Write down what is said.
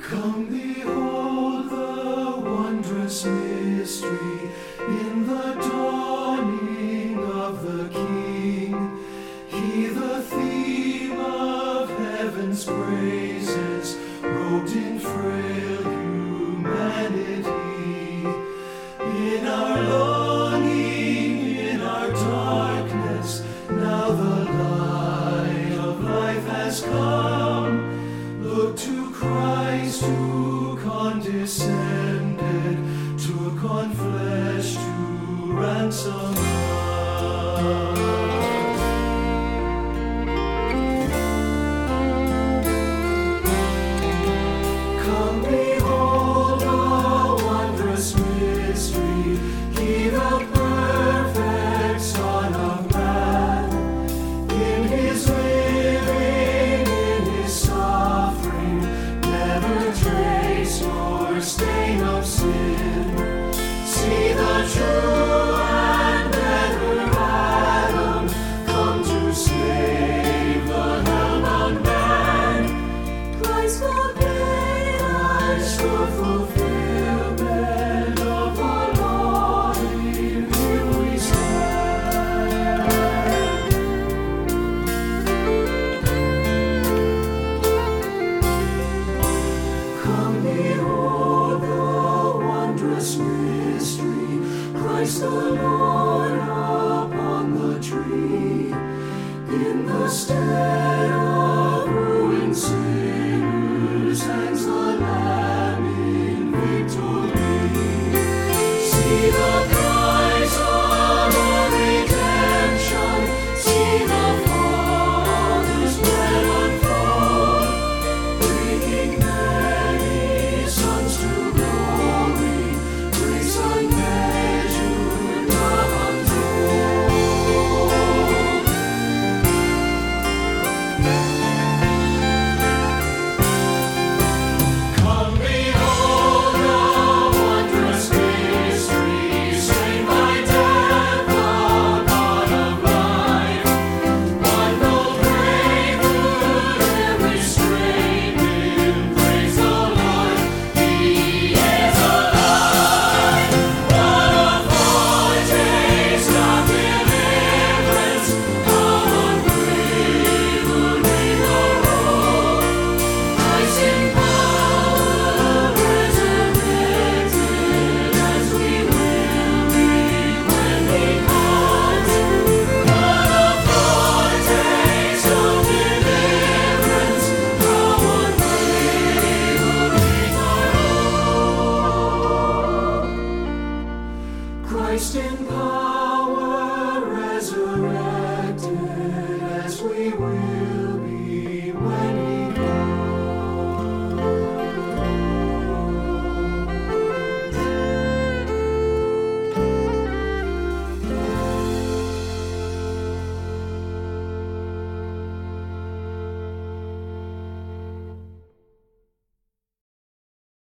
Come behold the wondrous mystery in the dawning of the King. He, the theme of heaven's praises, robed in frail humanity. In our longing, in our darkness, now the light of life has come. Look to Christ who condescended, took on flesh to ransom us. Come behold the wondrous mystery, He the perfect Son of Man, in His living, in His suffering, never trace nor stain of sin. See the true and better Adam come to save the hell-bound man. Christ fulfilled and sure fulfillment of the law, in Him we stand. Come behold the wondrous mystery, Christ the Lord upon the tree, in the stead of